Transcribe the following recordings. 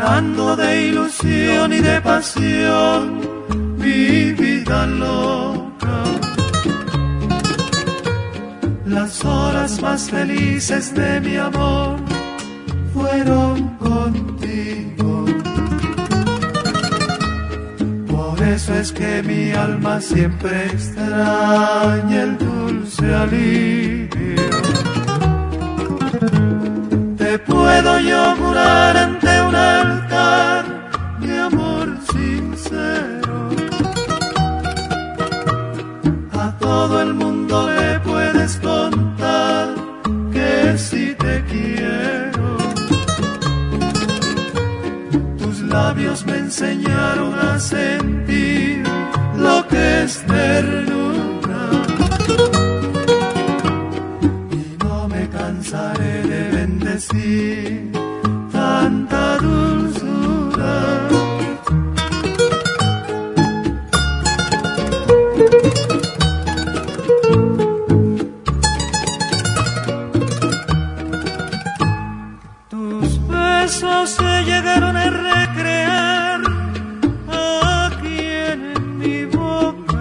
llenando de ilusión y de pasión mi vida loca. Las horas más felices de mi amor fueron contigo. Por eso es que mi alma siempre extraña el dulce alivio. Te puedo yo jurar ante un altar mi amor sincero. A todo el mundo le puedes contar que si te quiero. Tus labios me enseñaron a sentir lo que es ternura. Y no me cansaré de bendecir tanta dulzura. Tus besos se llegaron a recrear aquí en mi boca,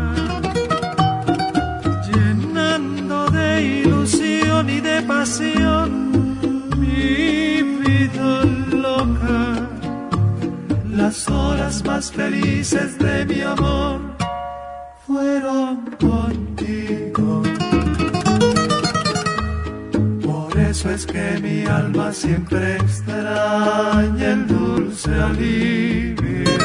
llenando de ilusión y de pasión mi vida loca. Las horas más felices de mi amor fueron contigo. Por eso es que mi alma siempre extraña el dulce alivio.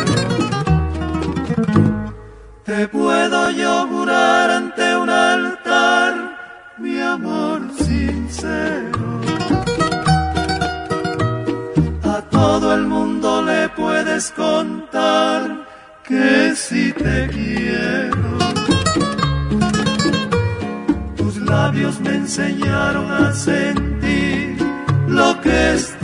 Te puedo yo jurar ante un altar mi amor sincero. A todo el mundo le puedes contar que si te quiero. Tus labios me enseñaron a sentir lo que es